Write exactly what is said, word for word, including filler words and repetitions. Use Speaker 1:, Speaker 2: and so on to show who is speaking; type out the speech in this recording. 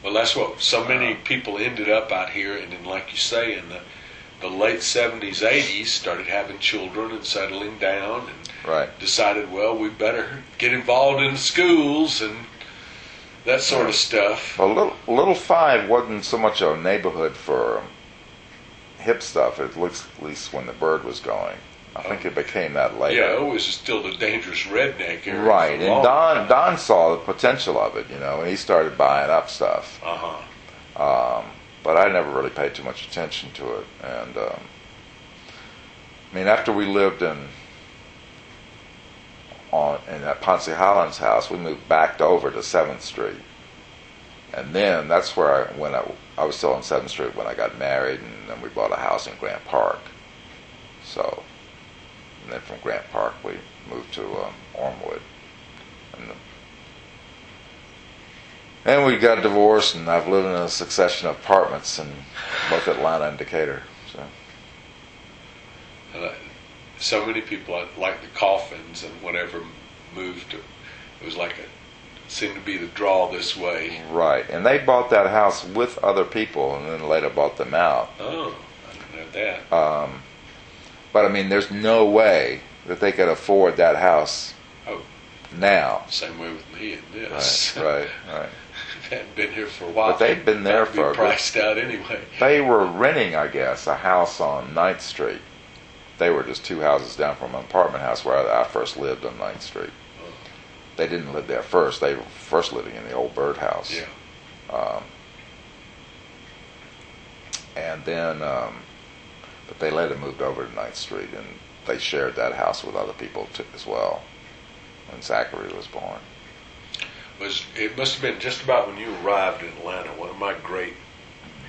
Speaker 1: Well, that's what so many
Speaker 2: Uh,
Speaker 1: people ended up out here, and then, like you say, in the the late seventies, eighties, started having children and settling down, and
Speaker 2: right.
Speaker 1: decided, well, we better get involved in the schools and that sort of stuff.
Speaker 2: Well, Little, Little Five wasn't so much a neighborhood for hip stuff, at least, at least when the Bird was going. I think it became that later.
Speaker 1: Yeah, it was still the dangerous redneck area.
Speaker 2: Right,
Speaker 1: for
Speaker 2: and
Speaker 1: long.
Speaker 2: Don Don saw the potential of it, you know, and he started buying up stuff.
Speaker 1: Uh-huh.
Speaker 2: Um, but I never really paid too much attention to it. And um, I mean, after we lived in on in that Ponce Highlands house, we moved back over to Seventh Street, and then that's where I when I, I was still on Seventh Street when I got married, and then we bought a house in Grant Park. So, and then from Grant Park we moved to um, Ormwood, and, the, and we got divorced, and I've lived in a succession of apartments in both Atlanta and Decatur. So.
Speaker 1: Uh, so many people, like the Coffins and whatever, moved to, it was like a, seemed to be the draw this way.
Speaker 2: Right, and they bought that house with other people, and then later bought them out.
Speaker 1: Oh, I didn't know that.
Speaker 2: Um, but I mean, there's no way that they could afford that house
Speaker 1: Oh,
Speaker 2: now.
Speaker 1: same way with me and this.
Speaker 2: Right, right, right.
Speaker 1: Hadn't been here for a while.
Speaker 2: But they'd been there
Speaker 1: Might be
Speaker 2: for a good-
Speaker 1: priced out anyway.
Speaker 2: They were renting, I guess, a house on Ninth Street. They were just two houses down from an apartment house where I first lived on Ninth Street. They didn't live there first. They were first living in the old Bird house.
Speaker 1: Yeah.
Speaker 2: Um, and then, um, but they later moved over to Ninth Street, and they shared that house with other people too, as well, when Zachary was born.
Speaker 1: Was it must have been just about when you arrived in Atlanta. One of my great